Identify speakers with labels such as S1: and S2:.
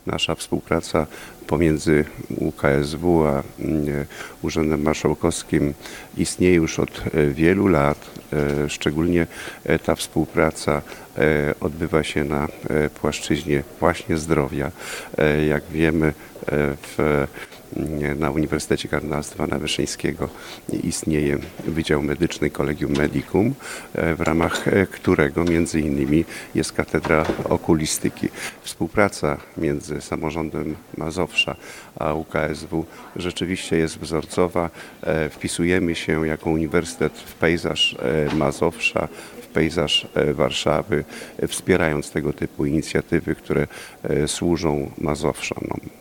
S1: Nasza współpraca pomiędzy UKSW a Urzędem Marszałkowskim istnieje już od wielu lat. Szczególnie ta współpraca odbywa się na płaszczyźnie właśnie zdrowia. Jak wiemy, na Uniwersytecie Kardynała Stefana Wyszyńskiego istnieje Wydział Medyczny Collegium Medicum, w ramach którego między innymi jest Katedra Okulistyki. Współpraca między samorządem Mazowsza a UKSW rzeczywiście jest wzorcowa. Wpisujemy się jako uniwersytet w pejzaż Mazowsza, w pejzaż Warszawy, wspierając tego typu inicjatywy, które służą Mazowszanom.